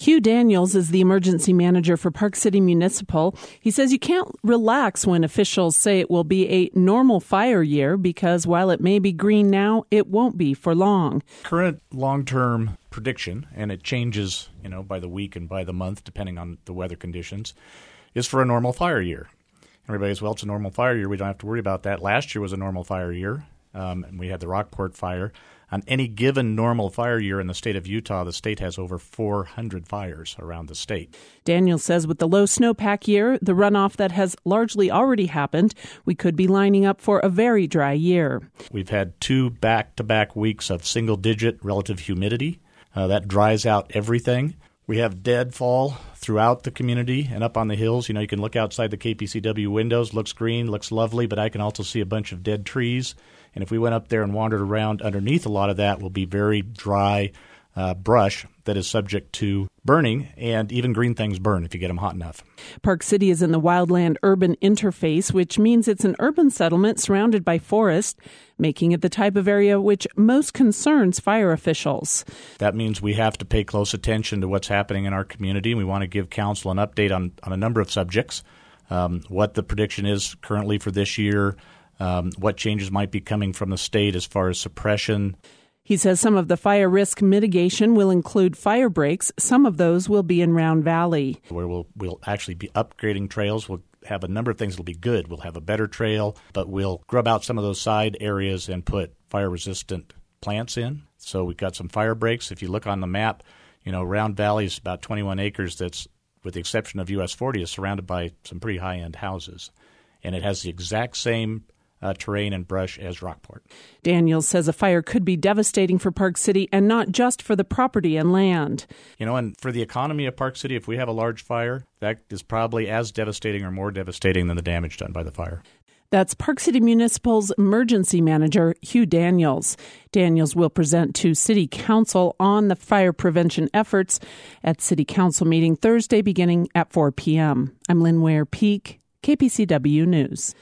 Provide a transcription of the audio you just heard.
Hugh Daniels is the emergency manager for Park City Municipal. He says you can't relax when officials say it will be a normal fire year because while it may be green now, it won't be for long. Current long-term prediction, and it changes, by the week and by the month depending on the weather conditions, is for a normal fire year. Everybody says, well, it's a normal fire year. We don't have to worry about that. Last year was a normal fire year, and we had the Rockport fire. On any given normal fire year in the state of Utah, the state has over 400 fires around the state. Daniel says with the low snowpack year, the runoff that has largely already happened, we could be lining up for a very dry year. We've had 2 back-to-back weeks of single-digit relative humidity. That dries out everything. We have deadfall throughout the community and up on the hills. You can look outside the KPCW windows, looks green, looks lovely, but I can also see a bunch of dead trees. And if we went up there and wandered around underneath, a lot of that will be very dry brush that is subject to burning, and even green things burn if you get them hot enough. Park City is in the wildland-urban interface, which means it's an urban settlement surrounded by forest, making it the type of area which most concerns fire officials. That means we have to pay close attention to what's happening in our community. We want to give council an update on a number of subjects, what the prediction is currently for this year, what changes might be coming from the state as far as suppression. He says some of the fire risk mitigation will include fire breaks. Some of those will be in Round Valley. Where we'll actually be upgrading trails. We'll have a number of things that will be good. We'll have a better trail, but we'll grub out some of those side areas and put fire-resistant plants in. So we've got some fire breaks. If you look on the map, Round Valley is about 21 acres that's, with the exception of US 40, is surrounded by some pretty high-end houses. And it has the exact same terrain and brush as Rockport. Daniels says a fire could be devastating for Park City and not just for the property and land. And for the economy of Park City, if we have a large fire, that is probably as devastating or more devastating than the damage done by the fire. That's Park City Municipal's emergency manager, Hugh Daniels. Daniels will present to City Council on the fire prevention efforts at City Council meeting Thursday beginning at 4 p.m. I'm Lynn Ware Peak, KPCW News.